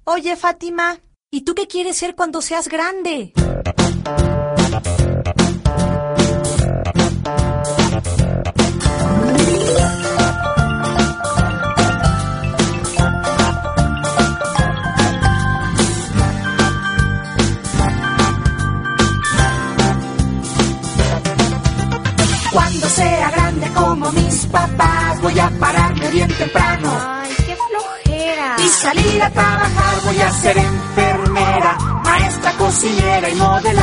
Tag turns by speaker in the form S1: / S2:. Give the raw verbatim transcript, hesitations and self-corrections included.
S1: Oye, Fátima, ¿y tú qué quieres ser cuando seas grande?
S2: Cuando sea grande como mis papás, voy a pararme bien temprano.
S3: Ay, qué flojera.
S2: Y salir a trabajar, voy a ser enfermera, maestra, cocinera y modelar.